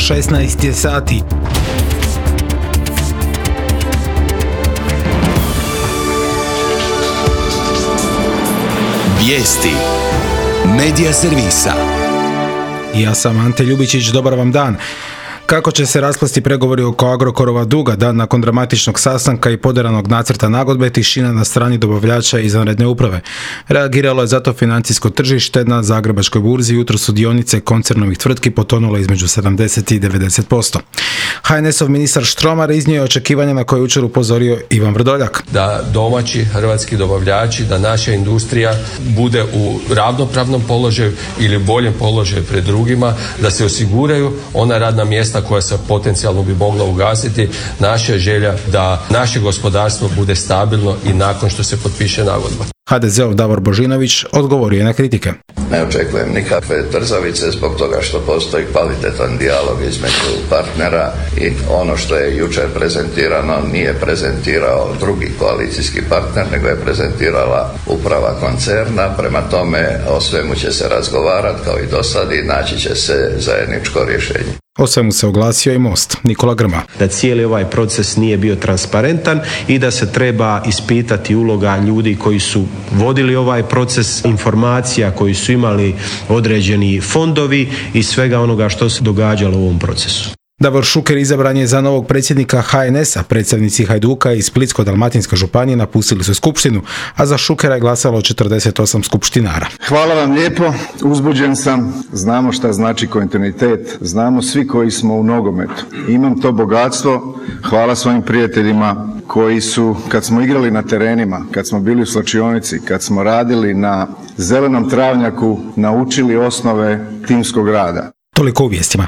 16 je sati. Vijesti Medija servisa. Ja sam Ante Ljubičić, dobar vam dan. Kako će se rasplesti pregovori oko Agrokorova duga dan nakon dramatičnog sastanka i poderanog nacrta nagodbe, tišina na strani dobavljača i izvanredne uprave. Reagiralo je zato financijsko tržište. Na Zagrebačkoj burzi jutro su dionice koncernovih tvrtki potonule između 70 i 90%. HNS-ov ministar Štromar iznio je očekivanja na koje je jučer upozorio Ivan Vrdoljak. Da domaći hrvatski dobavljači, da naša industrija bude u ravnopravnom položaju ili boljem položaju pred drugima, da se osiguraju ona radna mjesta koja se potencijalno bi mogla ugasiti. Naša je želja da naše gospodarstvo bude stabilno i nakon što se potpiše nagodba. HDZ-ov Davor Božinović odgovorio je na kritike. Ne očekujem nikakve trzavice zbog toga što postoji kvalitetan dijalog između partnera i ono što je jučer prezentirano nije prezentirao drugi koalicijski partner, nego je prezentirala uprava koncerna. Prema tome o svemu će se razgovarati kao i do sada i naći će se zajedničko rješenje. O svemu se oglasio i Most. Nikola Grma. Da cijeli ovaj proces nije bio transparentan i da se treba ispitati uloga ljudi koji su vodili ovaj proces, informacija koji su imali određeni fondovi i svega onoga što se događalo u ovom procesu. Davor Šuker izabran je za novog predsjednika HNS-a. Predstavnici Hajduka iz Splitsko-dalmatinske županije napustili su skupštinu, a za Šukera je glasalo 48 skupštinara. Hvala vam lijepo, uzbuđen sam, znamo šta znači kontinuitet, znamo svi koji smo u nogometu. Imam to bogatstvo, hvala svojim prijateljima koji su, kad smo igrali na terenima, kad smo bili u slačionici, kad smo radili na zelenom travnjaku, naučili osnove timskog rada. Toliko u vijestima.